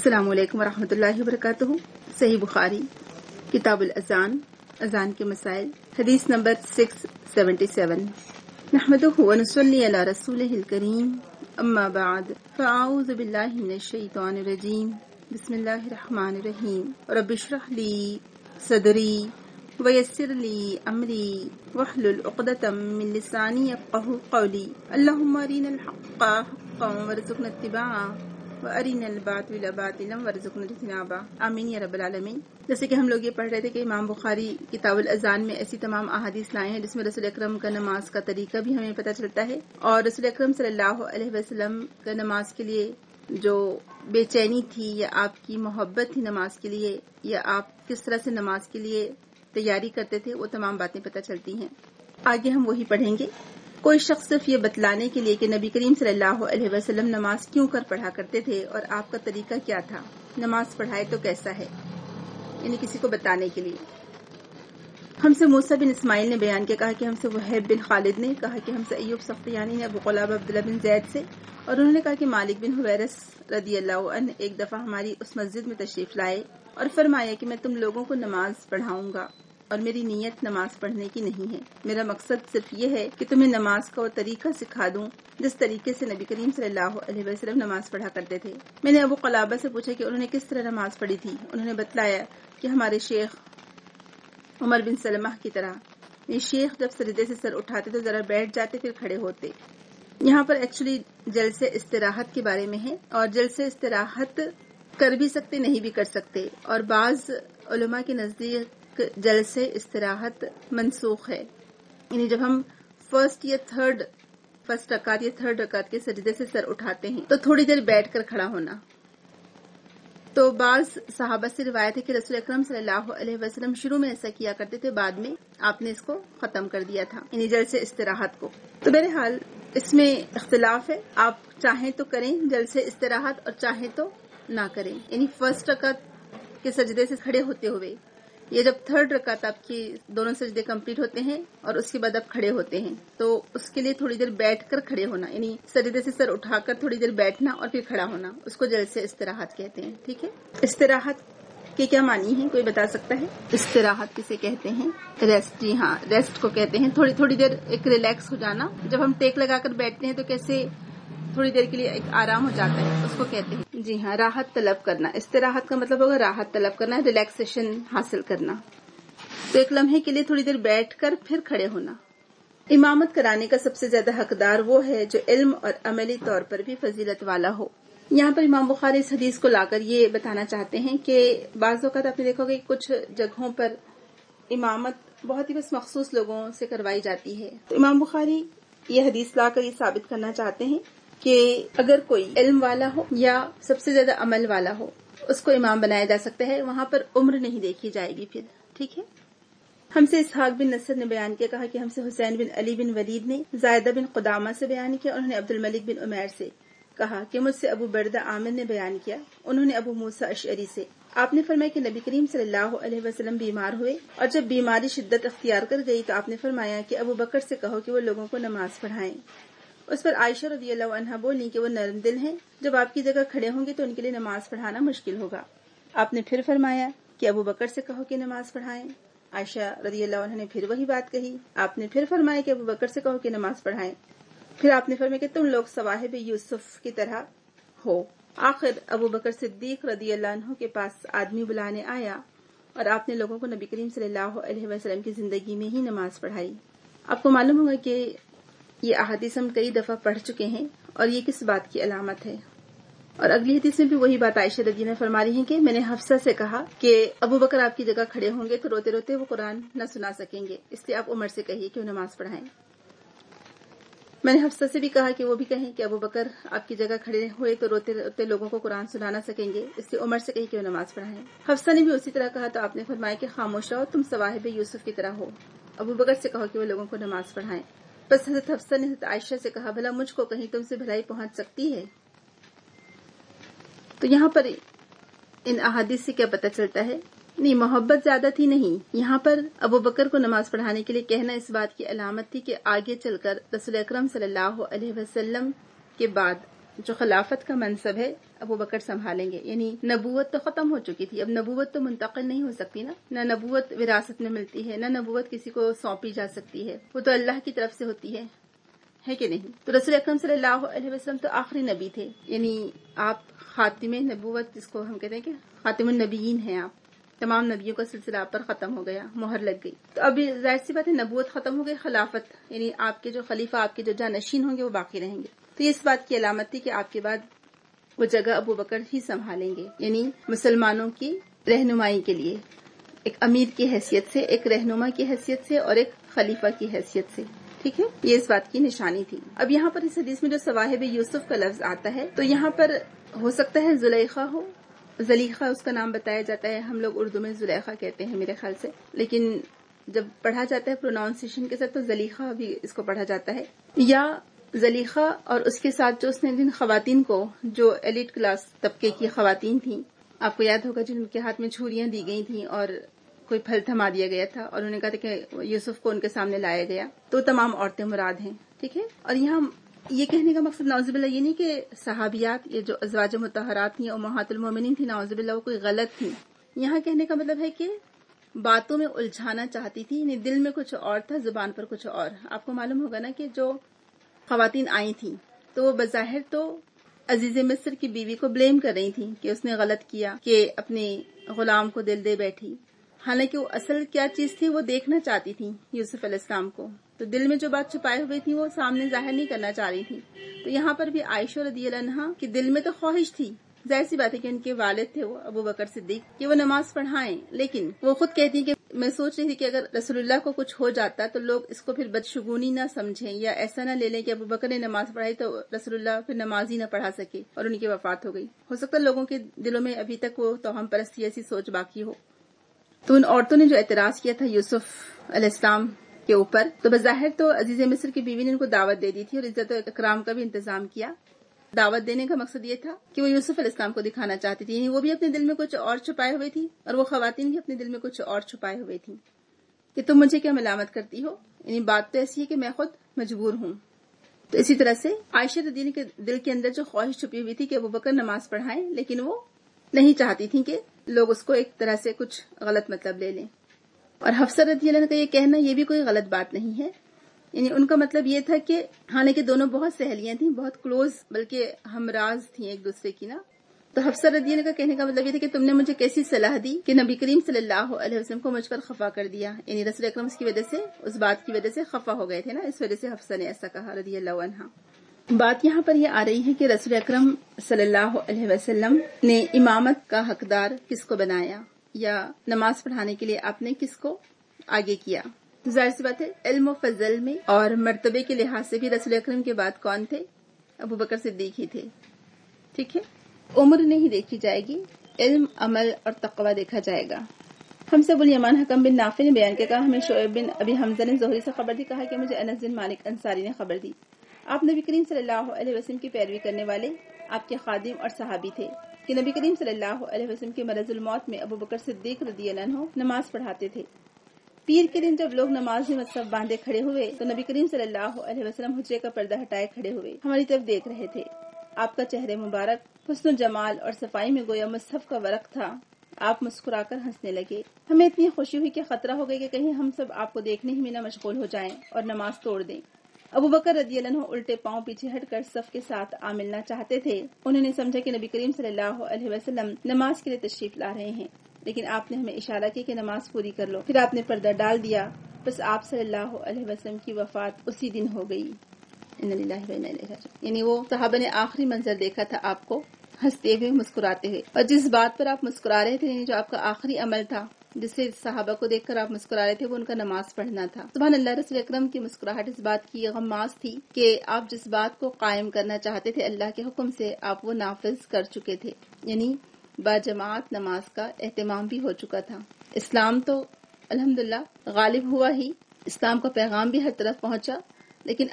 अस्सलामु अलैकुम वरहमतुल्लाहि वबरकातुहू। सही बुखारी किताबुल अज़ान, अज़ान के मसाइल, हदीस नंबर 677। नहमदुहु व नुसल्ली अला रसूलिहिल करीम, अम्मा बाद, फ़अऊज़ु बिल्लाहि मिनश शैतानिर रजीम, बिस्मिल्लाहिर रहमानिर रहीम। रब्बि इश्रह ली सदरी व यस्सिर ली अमरी वहलुल उक़दतम मिन लिसानी यफ़क़हू क़ौली। अल्लाहुम्मा अरिनल हक़्क़ हक़्क़न वरज़ुक़ना इत्तिबाअह व अरिनल बातिला बातिलन वरज़ुक़ना इज्तनाबा। आमीन या रब्बल आलमीन। जैसे कि हम लोग ये पढ़ रहे थे कि इमाम बुखारी किताबुल अज़ान में ऐसी तमाम अहादीस लाए हैं जिसमें रसूल अकरम का नमाज का तरीका भी हमें पता चलता है और रसूल अकरम सल्लल्लाहु अलैहि वसल्लम का नमाज के लिए जो बेचैनी थी या आपकी मोहब्बत थी नमाज के लिए या आप किस तरह से नमाज के लिए तैयारी करते थे, वो तमाम बातें पता चलती हैं। आगे हम वही पढ़ेंगे। कोई शख्स सिर्फ ये बतलाने के लिए कि नबी करीम सल्लल्लाहु अलैहि वसल्लम नमाज क्यों कर पढ़ा करते थे और आपका तरीका क्या था, नमाज पढ़ाए तो कैसा है, यानी किसी को बताने के लिए। हमसे मूसा बिन इस्माइल ने बयान किया, कहा कि हमसे वहब बिन खालिद ने, कहा कि हमसे अय्यूब सख्तियानी ने अबू क़ुलाबा अब्दुल्लाह बिन ज़ैद से, और उन्होंने कहा कि मालिक बिन हुवैरस रदियल्लाहु अन्हु एक दफा हमारी उस मस्जिद में तशरीफ लाए और फरमाया कि मैं तुम लोगों को नमाज पढ़ाऊंगा और मेरी नीयत नमाज पढ़ने की नहीं है। मेरा मकसद सिर्फ ये है कि तुम्हें नमाज का वो तरीका सिखा दूं जिस तरीके से नबी करीम सल्लल्लाहु अलैहि वसल्लम नमाज पढ़ा करते थे। मैंने अबू क़ुलाबा से पूछा कि उन्होंने किस तरह नमाज पढ़ी थी। उन्होंने बतलाया कि हमारे शेख उमर बिन सलमा की तरह। ये शेख जब सजदे से सर उठाते तो जरा बैठ जाते फिर खड़े होते। यहाँ पर एक्चुअली जलसे इस्तिराहत के बारे में है और जलसे इस्तिराहत कर भी सकते नहीं भी कर सकते, और बाज उलमा के नजदीक जलसे इस्तिराहत मनसूख है, यानी जब हम फर्स्ट रकात या थर्ड रकात के सजदे से सर उठाते हैं तो थोड़ी देर बैठकर खड़ा होना। तो बाज सहाबा से रिवायत है कि रसूल अकरम सल्लल्लाहु अलैहि वसल्लम शुरू में ऐसा किया करते थे, बाद में आपने इसको खत्म कर दिया था, यानी जलसे इस्तिराहत को। तो बहरहाल इसमें इख्तिलाफ है, आप चाहें तो करें जलसे इस्तिराहत और चाहें तो ना करें, यानी फर्स्ट रकात के सजदे से खड़े होते हुए, ये जब थर्ड रकात आपकी दोनों सजदे कंप्लीट होते हैं और उसके बाद आप खड़े होते हैं तो उसके लिए थोड़ी देर बैठकर खड़े होना, यानी सजदे से सर उठाकर थोड़ी देर बैठना और फिर खड़ा होना, उसको जलसे इस्तिराहत कहते हैं। ठीक है, इस्तिराहत के क्या मानी है, कोई बता सकता है? इस्तिराहत किसे कहते हैं? रेस्ट। जी हाँ, रेस्ट को कहते हैं। थोड़ी देर एक रिलैक्स हो जाना। जब हम टेक लगाकर बैठते हैं तो कैसे थोड़ी देर के लिए एक आराम हो जाता है, उसको कहते हैं। जी हाँ, राहत तलब करना। इस्तिराहत का मतलब होगा राहत तलब करना, रिलैक्सेशन हासिल करना। तो एक लम्हे के लिए थोड़ी देर बैठकर फिर खड़े होना। इमामत कराने का सबसे ज्यादा हकदार वो है जो इल्म और अमली तौर पर भी फजीलत वाला हो। यहाँ पर इमाम बुखारी इस हदीस को लाकर ये बताना चाहते हैं कि बाज़ औक़ात आपने देखा होगा कि कुछ जगहों पर इमामत बहुत ही बस मखसूस लोगों से करवाई जाती है। तो इमाम बुखारी ये हदीस लाकर ये साबित करना चाहते हैं कि अगर कोई इल्म वाला हो या सबसे ज्यादा अमल वाला हो उसको इमाम बनाया जा सकता है, वहां पर उम्र नहीं देखी जाएगी फिर। ठीक है। हमसे इसहाक बिन नसर ने बयान किया, कहा कि हमसे हुसैन बिन अली बिन वलीद ने ज़ायदा बिन क़ुदामा से बयान किया, उन्होंने अब्दुल मलिक बिन उमैर से कहा कि मुझसे अबू बर्दा आमिर ने बयान किया, उन्होंने अबू मूसा अशअरी से, आपने फरमाया कि नबी करीम सल्लल्लाहु अलैहि वसल्लम बीमार हुए और जब बीमारी शिद्दत अख्तियार कर गई तो आपने फरमाया कि अबू बकर से कहो कि वो लोगों को नमाज पढ़ाएं। उस पर आयशा रज़ियल्लाहु अन्हा बोली कि वो नरम दिल हैं, जब आपकी जगह खड़े होंगे तो उनके लिए नमाज पढ़ाना मुश्किल होगा। आपने फिर फरमाया कि अबू बकर से कहो कि नमाज पढ़ाएं। आयशा रज़ियल्लाहु अन्हा ने फिर वही बात कही। आपने फिर फरमाया कि अबू बकर से कहो कि नमाज पढ़ाएं। फिर आपने फरमाया कि तुम लोग सवाहिब यूसुफ की तरह हो। आखिर अबू बकर सिद्दीक रज़ियल्लाहु अन्हु के पास आदमी बुलाने आया और आपने लोगों को नबी करीम सल्लल्लाहु अलैहि वसल्लम की जिंदगी में ही नमाज पढ़ाई। आपको मालूम होगा कि ये अहादीस हम कई दफा पढ़ चुके हैं और ये किस बात की अलामत है। और अगली हदीस में भी वही बात आयशा रज़ी ने फरमा रही है कि मैंने हफ्सा से कहा कि अबू बकर आपकी जगह खड़े होंगे तो रोते रोते वो कुरान न सुना सकेंगे, इसलिए आप उमर से कहिए कि वो नमाज पढ़ाएं। मैंने हफ्सा से भी कहा कि वो भी कहें कि अबू बकर आपकी जगह खड़े हुए तो रोते रोते लोगों को कुरान सुना न सकेंगे, इसलिए उमर से कही कि वो नमाज पढ़ाएं। हफ्सा ने भी उसी तरह कहा तो आपने फरमाया कि खामोश रहो, तुम सवाहिब यूसुफ की तरह हो। अबू बकर से कहो कि वो लोगों को नमाज पढ़ाएं। बस हज़रत हफ्सा ने हज़रत आयशा से कहा, भला मुझको कहीं तुमसे भलाई पहुंच सकती है? तो यहाँ पर इन अहादीस से क्या पता चलता है? नहीं, मोहब्बत ज्यादा थी नहीं। यहाँ पर अबू बकर को नमाज पढ़ाने के लिए कहना इस बात की अलामत थी कि आगे चलकर रसूल अकरम सल्लल्लाहु अलैहि वसल्लम के बाद جو خلافت کا منصب ہے ابو بکر سنبھالیں گے. یعنی نبوت تو ختم ہو چکی تھی، اب نبوت تو منتقل نہیں ہو سکتی نا، نہ نبوت وراثت میں ملتی ہے، نہ نبوت کسی کو سونپی جا سکتی ہے، وہ تو اللہ کی طرف سے ہوتی ہے کہ نہیں. تو رسول اکرم صلی اللہ علیہ وسلم تو آخری نبی تھے، یعنی آپ خاتم نبوت جس کو ہم کہتے ہیں کہ خاتم النبیین ہیں، آپ تمام نبیوں کا سلسلہ آپ پر ختم ہو گیا، مہر لگ گئی. تو اب ظاہر سی بات ہے نبوت ختم ہو گئی، خلافت یعنی آپ کے جو خلیفہ، آپ کے جو جانشین ہوں گے وہ باقی رہیں گے. تو یہ اس بات کی علامت تھی کہ آپ کے بعد وہ جگہ ابو بکر ہی سنبھالیں گے، یعنی مسلمانوں کی رہنمائی کے لیے ایک امیر کی حیثیت سے، ایک رہنما کی حیثیت سے اور ایک خلیفہ کی حیثیت سے. ٹھیک ہے، یہ اس بات کی نشانی تھی. اب یہاں پر اس حدیث میں جو صواحب یوسف کا لفظ آتا ہے تو یہاں پر ہو سکتا ہے زلیخا ہو، زلیخا اس کا نام بتایا جاتا ہے، ہم لوگ اردو میں زلیخا کہتے ہیں میرے خیال سے، لیکن جب پڑھا جاتا ہے پروناؤنسیشن کے ساتھ تو زلیخا بھی اس کو پڑھا جاتا ہے. یا زلیخا اور اس کے ساتھ جو اس نے جن خواتین کو، جو ایلیٹ کلاس طبقے کی خواتین تھیں، آپ کو یاد ہوگا جن کے ہاتھ میں چھریاں دی گئی تھیں اور کوئی پھل تھما دیا گیا تھا اور انہوں نے کہا تھا کہ یوسف کو ان کے سامنے لایا گیا، تو تمام عورتیں مراد ہیں. ٹھیک ہے، اور یہاں یہ کہنے کا مقصد نعوذ باللہ یہ نہیں کہ صحابیات، یہ جو ازواج مطہرات تھیں، امہات المومنین تھیں، نعوذ باللہ وہ کوئی غلط تھیں. یہاں کہنے کا مطلب ہے کہ باتوں میں الجھانا چاہتی تھی، یعنی دل میں کچھ اور تھا، زبان پر کچھ اور. آپ کو معلوم ہوگا نا کہ جو خواتین آئی تھیں تو وہ بظاہر تو عزیز مصر کی بیوی کو بلیم کر رہی تھیں کہ اس نے غلط کیا کہ اپنے غلام کو دل دے بیٹھی، حالانکہ وہ اصل کیا چیز تھی وہ دیکھنا چاہتی تھی یوسف علیہ السلام کو، تو دل میں جو بات چھپائے ہوئی تھی وہ سامنے ظاہر نہیں کرنا چاہ رہی تھی. تو یہاں پر بھی عائشہ رضی اللہ عنہا کہ دل میں تو خواہش تھی، ظاہر سی بات ہے کہ ان کے والد تھے وہ ابو بکر صدیق کہ وہ نماز پڑھائیں، لیکن وہ خود کہتی کہ میں سوچ رہی تھی کہ اگر رسول اللہ کو کچھ ہو جاتا تو لوگ اس کو پھر بدشگونی نہ سمجھیں یا ایسا نہ لے لیں کہ ابو بکر نے نماز پڑھائی تو رسول اللہ پھر نماز ہی نہ پڑھا سکے اور ان کی وفات ہو گئی. ہو سکتا ہے لوگوں کے دلوں میں ابھی تک وہ توہم پرستی ایسی سوچ باقی ہو. تو ان عورتوں نے جو اعتراض کیا تھا یوسف علیہ السلام کے اوپر، تو بظاہر تو عزیز مصر کی بیوی نے ان کو دعوت دے دی تھی اور عزت و اکرام کا بھی انتظام کیا. دعوت دینے کا مقصد یہ تھا کہ وہ یوسف علیہ السلام کو دکھانا چاہتی تھی، یعنی وہ بھی اپنے دل میں کچھ اور چھپائے ہوئے تھی اور وہ خواتین بھی اپنے دل میں کچھ اور چھپائے ہوئے تھی کہ تم مجھے کیا ملامت کرتی ہو، یعنی بات تو ایسی ہے کہ میں خود مجبور ہوں. تو اسی طرح سے عائشہ رضی اللہ عنہا کے دل کے اندر جو خواہش چھپی ہوئی تھی کہ ابو بکر نماز پڑھائیں، لیکن وہ نہیں چاہتی تھی کہ لوگ اس کو ایک طرح سے کچھ غلط مطلب لے لیں. اور حفصہ رضی اللہ عنہا کا یہ کہنا یہ بھی کوئی غلط بات نہیں ہے، یعنی ان کا مطلب یہ تھا کہ حالانکہ دونوں بہت سہیلیاں تھیں، بہت کلوز بلکہ ہمراز تھیں ایک دوسرے کی نا، تو حفصہ رضی اللہ عنہا کا کہنے کا مطلب یہ تھا کہ تم نے مجھے کیسی صلاح دی کہ نبی کریم صلی اللہ علیہ وسلم کو مجھ پر خفا کر دیا، یعنی رسول اکرم کی وجہ سے، اس بات کی وجہ سے خفا ہو گئے تھے نا، اس وجہ سے حفصہ نے ایسا کہا رضی اللہ عنہا. بات یہاں پر یہ آ رہی ہے کہ رسول اکرم صلی اللہ علیہ وسلم نے امامت کا حقدار کس کو بنایا یا نماز پڑھانے کے لیے آپ نے کس کو آگے کیا. ظاہر سی بات ہے علم و فضل میں اور مرتبے کے لحاظ سے بھی رسول اکرم کے بعد کون تھے؟ ابو بکر صدیق ہی تھے. ٹھیک ہے، عمر نہیں دیکھی جائے گی، علم، عمل اور تقوی دیکھا جائے گا. ہم سے ابو الیمان حکم بن نافع نے بیان کیا، کہا ہمیں شعیب بن ابی حمزہ نے زہری سے خبر دی، کہا کہ مجھے انس بن مالک انصاری نے خبر دی. آپ نبی کریم صلی اللہ علیہ وسلم کی پیروی کرنے والے آپ کے خادم اور صحابی تھے کہ نبی کریم صلی اللہ علیہ وسلم کے مرض الموت میں ابو بکر صدیق رضی اللہ عنہ نماز پڑھاتے تھے. پیر کے دن جب لوگ نماز میں مصحف باندھے کھڑے ہوئے تو نبی کریم صلی اللہ علیہ وسلم حجرے کا پردہ ہٹائے کھڑے ہوئے ہماری طرف دیکھ رہے تھے. آپ کا چہرے مبارک حسن و جمال اور صفائی میں گویا مصحف کا ورق تھا. آپ مسکرا کر ہنسنے لگے. ہمیں اتنی خوشی ہوئی کہ خطرہ ہو گئی کہ کہیں ہم سب آپ کو دیکھنے ہی میں نہ مشغول ہو جائیں اور نماز توڑ دیں. ابو بکر رضی اللہ عنہ الٹے پاؤں پیچھے ہٹ کر صف کے ساتھ آ ملنا چاہتے تھے. انہوں نے سمجھا کہ نبی کریم صلی اللہ علیہ وسلم نماز کے لیے تشریف لا رہے ہیں، لیکن آپ نے ہمیں اشارہ کیا کہ نماز پوری کر لو. پھر آپ نے پردہ ڈال دیا. بس آپ صلی اللہ علیہ وسلم کی وفات اسی دن ہو گئی. انا للہ و انا الیہ راجعون. یعنی وہ صحابہ نے آخری منظر دیکھا تھا آپ کو ہنستے ہوئے، مسکراتے ہوئے، اور جس بات پر آپ مسکرا رہے تھے، یعنی جو آپ کا آخری عمل تھا جس سے صحابہ کو دیکھ کر آپ مسکرا رہے تھے، وہ ان کا نماز پڑھنا تھا. سبحان اللہ، رسول اکرم کی مسکراہٹ اس بات کی غماز تھی کہ آپ جس بات کو قائم کرنا چاہتے تھے اللہ کے حکم سے، آپ وہ نافذ کر چکے تھے. یعنی باجماعت نماز کا اہتمام بھی ہو چکا تھا. اسلام تو الحمدللہ غالب ہوا ہی، اسلام کا پیغام بھی ہر طرف پہنچا، لیکن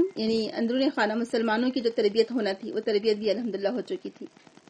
اندرون خانہ مسلمانوں کی جو تربیت ہونا تھی وہ تربیت بھی الحمدللہ ہو چکی تھی.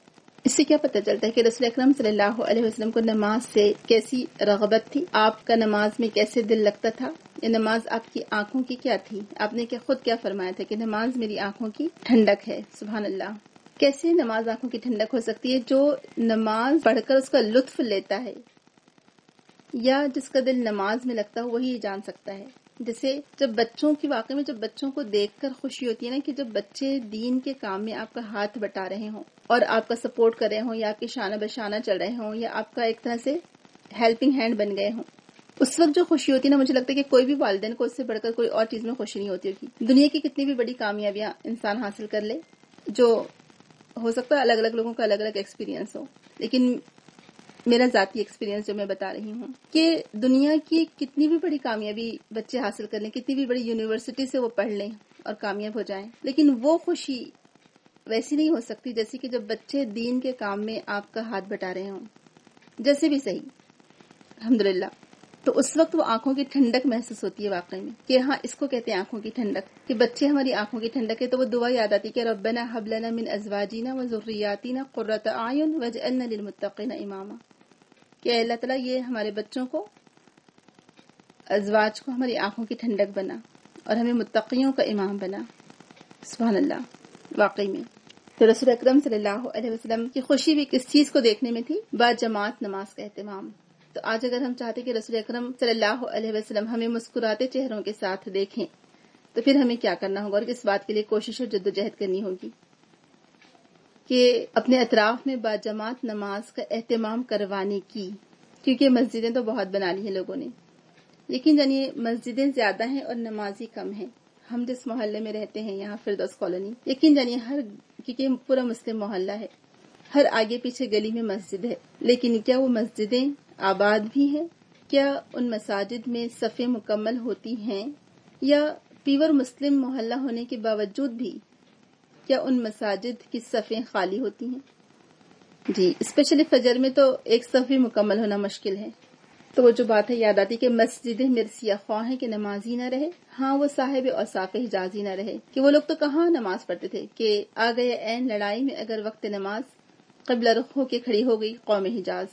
اس سے کیا پتہ چلتا ہے کہ رسول اکرم صلی اللہ علیہ وسلم کو نماز سے کیسی رغبت تھی، آپ کا نماز میں کیسے دل لگتا تھا. یہ نماز آپ کی آنکھوں کی کیا تھی؟ آپ نے خود کیا فرمایا تھا کہ نماز میری آنکھوں کی ٹھنڈک ہے. سبحان اللہ. کیسے نماز آنکھوں کی ٹھنڈک ہو سکتی ہے؟ جو نماز پڑھ کر اس کا لطف لیتا ہے یا جس کا دل نماز میں لگتا ہو وہی جان سکتا ہے. جیسے جب بچوں کی واقع میں جب بچوں کو دیکھ کر خوشی ہوتی ہے نا کہ جب بچے دین کے کام میں آپ کا ہاتھ بٹا رہے ہوں اور آپ کا سپورٹ کر رہے ہوں یا آپ کے شانہ بشانہ چل رہے ہوں یا آپ کا ایک طرح سے ہیلپنگ ہینڈ بن گئے ہوں، اس وقت جو خوشی ہوتی ہے نا، مجھے لگتا ہے کہ کوئی بھی والدین کو اس سے بڑھ کر کوئی اور چیز میں خوشی نہیں ہوتی ہوگی. دنیا کی کتنی بھی بڑی کامیابیاں انسان حاصل کر لے، جو ہو سکتا ہے الگ الگ لوگوں کا الگ الگ ایکسپیرینس ہو، لیکن میرا ذاتی ایکسپیرینس جو میں بتا رہی ہوں کہ دنیا کی کتنی بھی بڑی کامیابی بچے حاصل کر لیں، کتنی بھی بڑی یونیورسٹی سے وہ پڑھ لیں اور کامیاب ہو جائیں، لیکن وہ خوشی ویسی نہیں ہو سکتی جیسے کہ جب بچے دین کے کام میں آپ کا ہاتھ بٹا رہے ہوں، جیسے بھی صحیح. الحمدللہ. تو اس وقت وہ آنکھوں کی ٹھنڈک محسوس ہوتی ہے واقعی میں، کہ ہاں اس کو کہتے ہیں آنکھوں کی ٹھنڈک، کہ بچے ہماری آنکھوں کی ٹھنڈک ہے. تو وہ دعا یاد آتی کہ ربنا ہب لنا من ازواجنا وذریاتنا قرۃ اعین واجعلنا للمتقین اماما، کہ اللہ تعالیٰ یہ ہمارے بچوں کو، ازواج کو ہماری آنکھوں کی ٹھنڈک بنا اور ہمیں متقیوں کا امام بنا. سبحان اللہ. واقعی میں تو رسول اکرم صلی اللہ علیہ وسلم کی خوشی بھی کس چیز کو دیکھنے میں تھی؟ با جماعت نماز کا اہتمام. تو آج اگر ہم چاہتے کہ رسول اکرم صلی اللہ علیہ وسلم ہمیں مسکراتے چہروں کے ساتھ دیکھیں تو پھر ہمیں کیا کرنا ہوگا اور کس بات کے لیے کوشش اور جدوجہد کرنی ہوگی کہ اپنے اطراف میں با جماعت نماز کا اہتمام کروانے کی. کیونکہ مسجدیں تو بہت بنا لی ہیں لوگوں نے، لیکن جانیے مسجدیں زیادہ ہیں اور نمازی کم ہیں. ہم جس محلے میں رہتے ہیں یہاں فردوس کالونی، یقین جانیے کیونکہ پورا مسلم محلہ ہے، ہر آگے پیچھے گلی میں مسجد ہے، لیکن کیا وہ مسجدیں آباد بھی ہیں؟ کیا ان مساجد میں صفیں مکمل ہوتی ہیں؟ یا پیور مسلم محلہ ہونے کے باوجود بھی کیا ان مساجد کی صفیں خالی ہوتی ہیں؟ جی، اسپیشلی فجر میں تو ایک صف بھی مکمل ہونا مشکل ہے. تو وہ جو بات ہے یاد آتی کہ مسجدیں مرثیہ خواہ ہیں کہ نمازی نہ رہے. ہاں، وہ صاحب اوصاف حجازی نہ رہے، کہ وہ لوگ تو کہاں نماز پڑھتے تھے کہ آ گئے عین لڑائی میں اگر وقت نماز، قبلہ رخ ہو کے کھڑی ہو گئی قوم حجاز.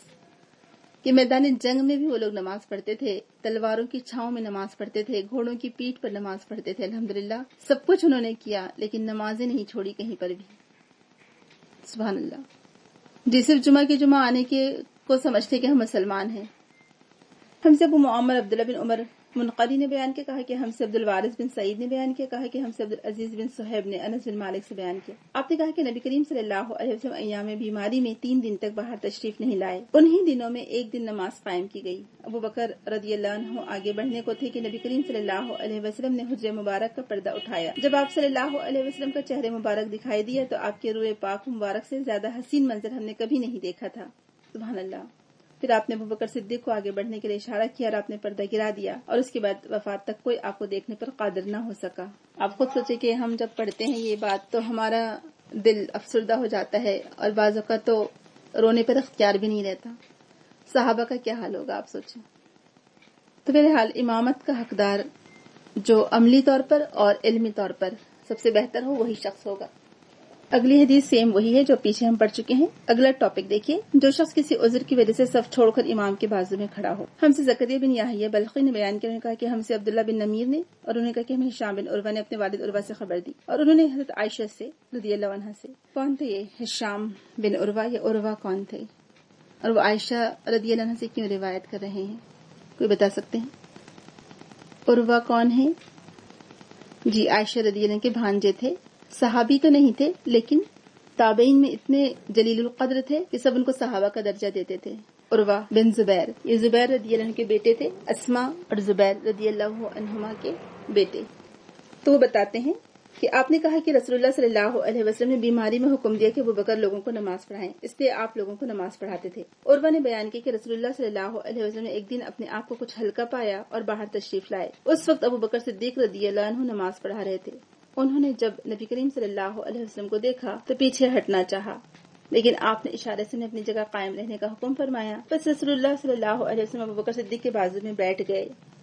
کہ میدان جنگ میں بھی وہ لوگ نماز پڑھتے تھے، تلواروں کی چھاؤں میں نماز پڑھتے تھے، گھوڑوں کی پیٹھ پر نماز پڑھتے تھے. الحمدللہ سب کچھ انہوں نے کیا، لیکن نمازیں نہیں چھوڑی کہیں پر بھی. سبحان اللہ. جی، صرف جمعہ کے جمعہ آنے کے کو سمجھتے کہ ہم مسلمان ہیں. ہم سے ابو معمر عبداللہ بن عمر منقری نے بیان کیا، کہا کہ ہم سے عبد الوارث بن سعید نے بیان کیا، کہا کہ ہم سے عبدالعزیز بن صہیب نے انس بن مالک سے بیان کیا. آپ نے کہا کہ نبی کریم صلی اللہ علیہ وسلم ایام بیماری میں 3 دن تک باہر تشریف نہیں لائے. انہی دنوں میں ایک دن نماز قائم کی گئی. ابو بکر رضی اللہ عنہ آگے بڑھنے کو تھے کہ نبی کریم صلی اللہ علیہ وسلم نے حجر مبارک کا پردہ اٹھایا. جب آپ صلی اللہ علیہ وسلم کا چہرے مبارک دکھائی دیا تو آپ کے روئے پاک مبارک سے زیادہ حسین منظر ہم نے کبھی نہیں دیکھا تھا. سبحان اللہ. پھر آپ نے ابو بکر صدیق کو آگے بڑھنے کے لیے اشارہ کیا اور آپ نے پردہ گرا دیا، اور اس کے بعد وفات تک کوئی آپ کو دیکھنے پر قادر نہ ہو سکا. آپ خود سوچے کہ ہم جب پڑھتے ہیں یہ بات تو ہمارا دل افسردہ ہو جاتا ہے اور بعض اوقات تو رونے پر اختیار بھی نہیں رہتا. صحابہ کا کیا حال ہوگا آپ سوچیں. تو بہرحال امامت کا حقدار جو عملی طور پر اور علمی طور پر سب سے بہتر ہو وہی شخص ہوگا. اگلی حدیث سیم وہی ہے جو پیچھے ہم پڑھ چکے ہیں. اگلا ٹاپک دیکھیے. جو شخص کسی عذر کی وجہ سے صف چھوڑ کر امام کے بازو میں کھڑا ہو. ہم سے زکریا بن یحییٰ بلخی نے بیان کیا، انہوں نے کہا کہ ہم سے عبداللہ بن نمیر نے، اور انہوں نے کہا کہ ہمیں ہشام بن عروہ نے اپنے والد عروہ سے خبر دی، اور انہوں نے حضرت عائشہ سے رضی اللہ عنہا سے. کون تھے یہ ہشام بن عروہ یا عروہ کون تھے، اور وہ عائشہ رضی اللہ عنہا سے کیوں روایت کر رہے ہیں؟ کوئی بتا سکتے ہیں عروہ کون ہے؟ جی، عائشہ رضی اللہ عنہ کے بھانجے تھے. صحابی تو نہیں تھے لیکن تابعین میں اتنے جلیل القدر تھے کہ سب ان کو صحابہ کا درجہ دیتے تھے. عروہ بن زبیر، یہ زبیر رضی اللہ عنہ کے بیٹے تھے، اسماء اور زبیر رضی اللہ عنہما کے بیٹے. تو وہ بتاتے ہیں کہ آپ نے کہا کہ رسول اللہ صلی اللہ علیہ وسلم نے بیماری میں حکم دیا کہ ابو بکر لوگوں کو نماز پڑھائیں، اس لیے آپ لوگوں کو نماز پڑھاتے تھے. عروہ نے بیان کیا کہ رسول اللہ صلی اللہ علیہ وسلم نے ایک دن اپنے آپ کو کچھ ہلکا پایا اور باہر تشریف لائے. اس وقت ابو بکر صدیق رضی اللہ عنہ نماز پڑھا رہے تھے. انہوں نے جب نبی کریم صلی اللہ علیہ وسلم کو دیکھا تو پیچھے ہٹنا چاہا، لیکن آپ نے اشارے سے اپنی جگہ قائم رہنے کا حکم فرمایا. بس رسول اللہ صلی اللہ علیہ وسلم ابو بکر صدیق کے بازو میں بیٹھ گئے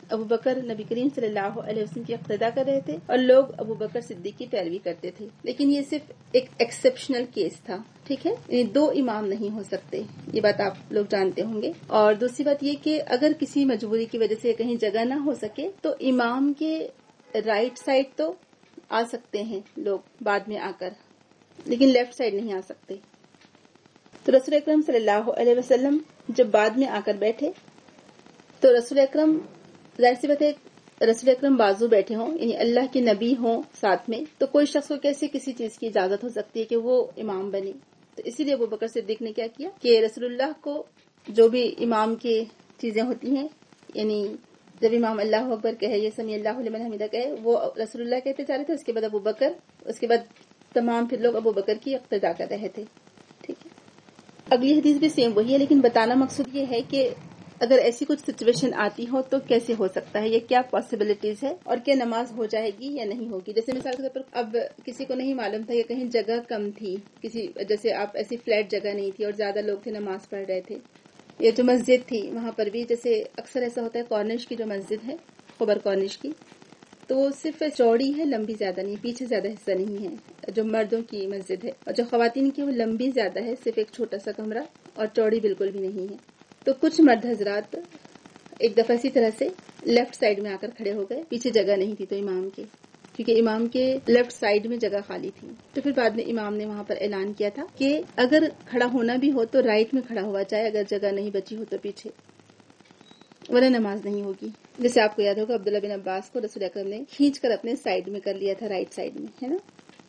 ابو بکر نبی کریم صلی اللہ علیہ وسلم کی اقتدا کر رہے تھے اور لوگ ابو بکر صدیق کی پیروی کرتے تھے، لیکن یہ صرف ایک ایکسیپشنل کیس تھا، ٹھیک ہے، یعنی دو امام نہیں ہو سکتے، یہ بات آپ لوگ جانتے ہوں گے۔ اور دوسری بات یہ کہ اگر کسی مجبوری کی وجہ سے کہیں جگہ نہ ہو سکے تو امام کے رائٹ سائڈ تو آ سکتے ہیں لوگ بعد میں آ کر، لیکن لیفٹ سائڈ نہیں آ سکتے۔ تو رسول اکرم صلی اللہ علیہ وسلم جب بعد میں آ کر بیٹھے تو رسول اکرم، ظاہر سی بات ہے رسول اکرم بازو بیٹھے ہوں، یعنی اللہ کے نبی ہوں ساتھ میں، تو کوئی شخص کو کیسے کسی چیز کی اجازت ہو سکتی ہے کہ وہ امام بنے؟ تو اسی لیے ابو بکر صدیق نے کیا کیا کہ رسول اللہ کو جو بھی امام کی چیزیں ہوتی ہیں، یعنی جب امام اللہ اکبر کہے، یہ سمیع اللہ لمن حمیدہ کہے، وہ رسول اللہ کہتے جا رہے تھے، اس کے بعد ابو بکر، اس کے بعد تمام پھر لوگ ابو بکر کی اقتدا کر رہے تھے، ٹھیک ہے۔ اگلی حدیث بھی سیم وہی ہے، لیکن بتانا مقصود یہ ہے کہ اگر ایسی کچھ سچویشن آتی ہو تو کیسے ہو سکتا ہے، یہ کیا پاسبلٹیز ہے اور کیا نماز ہو جائے گی یا نہیں ہوگی۔ جیسے مثال کے طور پر اب کسی کو نہیں معلوم تھا کہ کہیں جگہ کم تھی، کسی جیسے آپ ایسی فلیٹ جگہ نہیں تھی اور زیادہ لوگ تھے نماز پڑھ رہے تھے، یا جو مسجد تھی وہاں پر بھی جیسے اکثر ایسا ہوتا ہے، کارنش کی جو مسجد ہے، خبر کارنش کی، تو وہ صرف چوڑی ہے، لمبی زیادہ نہیں، پیچھے زیادہ حصہ نہیں ہے جو مردوں کی مسجد ہے، اور جو خواتین کی وہ لمبی زیادہ ہے، صرف ایک چھوٹا سا کمرہ اور چوڑی بالکل بھی نہیں ہے۔ تو کچھ مرد حضرات ایک دفعہ اسی طرح سے لیفٹ سائڈ میں آ کر کھڑے ہو گئے، پیچھے جگہ نہیں تھی تو امام کے، کیونکہ امام کے لیفٹ سائڈ میں جگہ خالی تھی۔ تو پھر بعد میں امام نے وہاں پر اعلان کیا تھا کہ اگر کھڑا ہونا بھی ہو تو رائٹ میں کھڑا ہوا جائے، اگر جگہ نہیں بچی ہو تو پیچھے، ورنہ نماز نہیں ہوگی۔ جیسے آپ کو یاد ہوگا عبداللہ بن عباس کو رسول اکرم نے کھینچ کر اپنے سائڈ میں کر لیا تھا، رائٹ سائڈ میں، ہے نا۔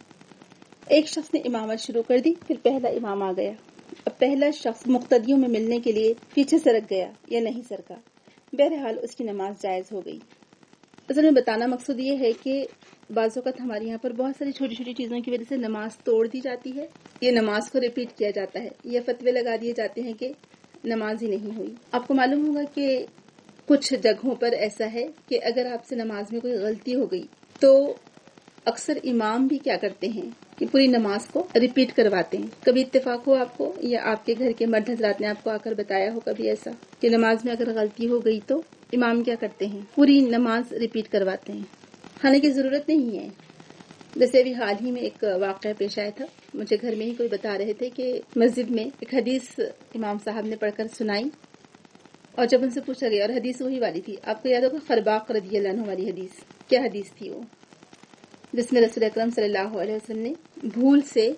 ایک شخص نے امامت شروع کر دی، پھر پہلا امام آ گیا۔ اب پہلا شخص مقتدیوں میں ملنے کے لیے پیچھے سرک گیا یا نہیں سرکا، بہرحال اس کی نماز جائز ہو گئی۔ اصل میں بتانا مقصود یہ ہے کہ بعض اوقات ہمارے یہاں پر بہت ساری چھوٹی چھوٹی چیزوں کی وجہ سے نماز توڑ دی جاتی ہے، یہ نماز کو ریپیٹ کیا جاتا ہے، یا فتوے لگا دیے جاتے ہیں کہ نماز ہی نہیں ہوئی۔ آپ کو معلوم ہوگا کہ کچھ جگہوں پر ایسا ہے کہ اگر آپ سے نماز میں کوئی غلطی ہو گئی تو اکثر امام بھی کیا کرتے ہیں کہ پوری نماز کو ریپیٹ کرواتے ہیں۔ کبھی اتفاق ہو آپ کو یا آپ کے گھر کے مرد حضرات نے آپ کو آ کر بتایا ہو کبھی ایسا کہ نماز میں اگر غلطی ہو گئی تو امام کیا کرتے ہیں، پوری نماز ریپیٹ کرواتے ہیں، حالانکہ ضرورت نہیں ہے۔ جیسے ابھی حال ہی میں ایک واقعہ پیش آیا تھا، مجھے گھر میں ہی کوئی بتا رہے تھے کہ مسجد میں ایک حدیث امام صاحب نے پڑھ کر سنائی، اور جب ان سے پوچھا گیا، اور حدیث وہی والی تھی، آپ کو یاد ہوگا خرباق رضی اللہ عنہ والی حدیث، کیا حدیث تھی وہ، جس میں رسول اکرم صلی اللہ علیہ وسلم نے بھول سے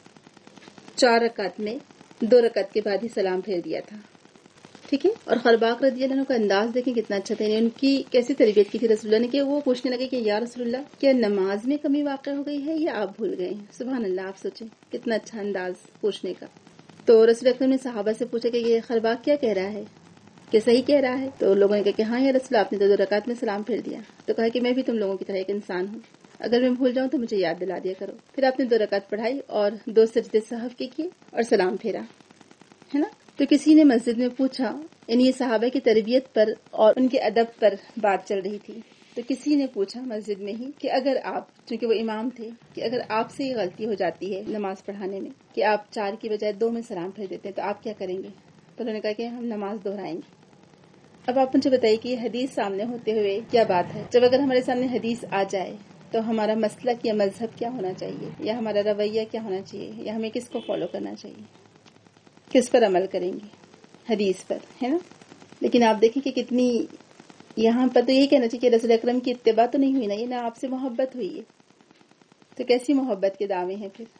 4 رکعت میں 2 رکعت کے بعد ہی سلام پھیر دیا تھا، ٹھیک ہے۔ اور خرباق رضی اللہ عنہ کا انداز دیکھیں کتنا اچھا تھا، ان کی کیسی تربیت کی تھی رسول اللہ نے کہ وہ پوچھنے لگے کہ یا رسول اللہ کیا نماز میں کمی واقع ہو گئی ہے یا آپ بھول گئے ہیں؟ سبحان اللہ، آپ سوچیں کتنا اچھا انداز پوچھنے کا۔ تو رسول اکرم نے صحابہ سے پوچھا کہ یہ خرباق کیا کہہ رہا ہے، کہ صحیح کہہ رہا ہے؟ تو لوگوں نے کہا کہ ہاں یا رسول اللہ، آپ نے 2 رکعت میں سلام پھیر دیا۔ تو کہا کہ میں بھی تم لوگوں کی طرح ایک انسان ہوں، اگر میں بھول جاؤں تو مجھے یاد دلا دیا کرو۔ پھر آپ نے 2 رکعت پڑھائی اور 2 سجدے سہو کے کیے اور سلام پھیرا، ہے نا۔ تو کسی نے مسجد میں پوچھا، یعنی یہ صحابہ کی تربیت پر اور ان کے ادب پر بات چل رہی تھی، تو کسی نے پوچھا مسجد میں ہی کہ اگر آپ، چونکہ وہ امام تھے، کہ اگر آپ سے یہ غلطی ہو جاتی ہے نماز پڑھانے میں کہ آپ 4 کی بجائے 2 میں سلام پھیر دیتے ہیں تو آپ کیا کریں گے؟ تو انہوں نے کہا کہ ہم نماز دہرائیں گے۔ اب آپ مجھے بتائیے کہ یہ حدیث سامنے ہوتے ہوئے کیا بات ہے؟ جب اگر ہمارے سامنے حدیث آ جائے تو ہمارا مسلک یا مذہب کیا ہونا چاہیے، یا ہمارا رویہ کیا ہونا چاہیے، یا ہمیں کس کو فالو کرنا چاہیے، کس پر عمل کریں گے؟ حدیث پر، ہے نا۔ لیکن آپ دیکھیں کہ کتنی یہاں پر تو یہی کہنا چاہیے کہ رسول اکرم کی اتباع تو نہیں ہوئی نا، یہ نہ آپ سے محبت ہوئی ہے، تو کیسی محبت کے دعوے ہیں پھر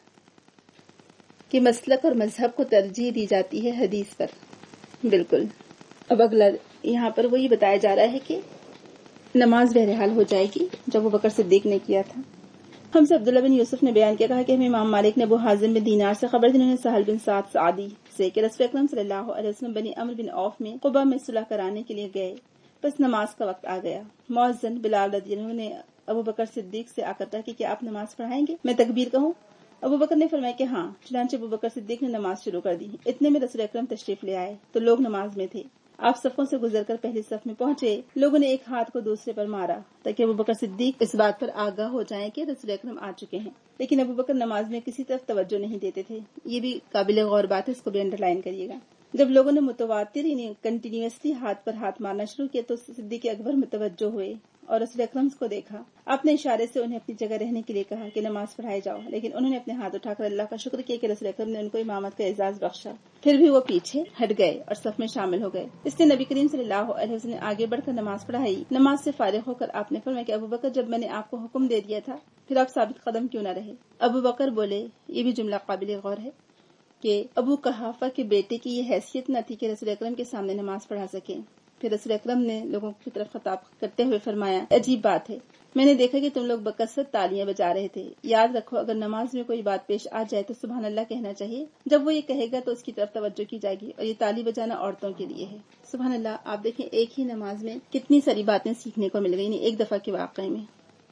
کہ مسلک اور مذہب کو ترجیح دی جاتی ہے حدیث پر، بالکل۔ اب اگلا یہاں پر وہی بتایا جا رہا ہے کہ نماز بہرحال ہو جائے گی، جب ابو بکر صدیق نے کیا تھا۔ ہم سے عبداللہ بن یوسف نے بیان کیا، کہا کہ ہمیں امام مالک نے ابو حازم بن دینار سے خبر دی، انہوں نے سہل بن سعد سعدی سے کہ رسول اکرم صلی اللہ علیہ وسلم بنی عمرو بن عوف میں قبا میں صلح کرانے کے لیے گئے، بس نماز کا وقت آ گیا۔ مؤذن بلال رضی اللہ عنہ نے ابو بکر صدیق سے آ کر کہا کہ کیا آپ نماز پڑھائیں گے، میں تکبیر کہوں؟ ابو بکر نے فرمایا کہ ہاں، چنانچہ ابو بکر صدیق نے نماز شروع کر دی۔ اتنے میں رسول اکرم تشریف لے آئے تو لوگ نماز میں تھے، آپ صفوں سے گزر کر پہلی صف میں پہنچے، لوگوں نے ایک ہاتھ کو دوسرے پر مارا تاکہ ابو بکر صدیق اس بات پر آگاہ ہو جائیں کہ رسول اکرم آ چکے ہیں، لیکن ابو بکر نماز میں کسی طرف توجہ نہیں دیتے تھے۔ یہ بھی قابل غور بات ہے، اس کو بھی انڈر لائن کریے گا۔ جب لوگوں نے متواتر کنٹینیوسلی ہاتھ پر ہاتھ مارنا شروع کیا تو صدیق اکبر متوجہ ہوئے اور رسول اکرم کو دیکھا. آپ نے اشارے سے انہیں اپنی جگہ رہنے کے لیے کہا کہ نماز پڑھائے جاؤ، لیکن انہوں نے اپنے ہاتھ اٹھا کر اللہ کا شکر کیا کہ رسول اکرم نے ان کو امامت کا اعزاز بخشا. پھر بھی وہ پیچھے ہٹ گئے اور صف میں شامل ہو گئے. اس لیے نبی کریم صلی اللہ علیہ وسلم نے آگے بڑھ کر نماز پڑھائی. نماز سے فارغ ہو کر آپ نے فرمایا کہ ابو بکر، جب میں نے آپ کو حکم دے دیا تھا پھر آپ ثابت قدم کیوں نہ رہے؟ ابو بکر بولے، یہ بھی جملہ قابل غور ہے کہ ابو قحافہ کے بیٹے کی یہ حیثیت نہ تھی کہ رسول اکرم کے سامنے نماز پڑھا سکیں. پھر رسول اکرم نے لوگوں کی طرف خطاب کرتے ہوئے فرمایا، عجیب بات ہے، میں نے دیکھا کہ تم لوگ بکثرت تالیاں بجا رہے تھے. یاد رکھو، اگر نماز میں کوئی بات پیش آ جائے تو سبحان اللہ کہنا چاہیے. جب وہ یہ کہے گا تو اس کی طرف توجہ کی جائے گی، اور یہ تالی بجانا عورتوں کے لیے ہے. سبحان اللہ. آپ دیکھیں ایک ہی نماز میں کتنی ساری باتیں سیکھنے کو مل گئی. یعنی ایک دفعہ کے واقعے میں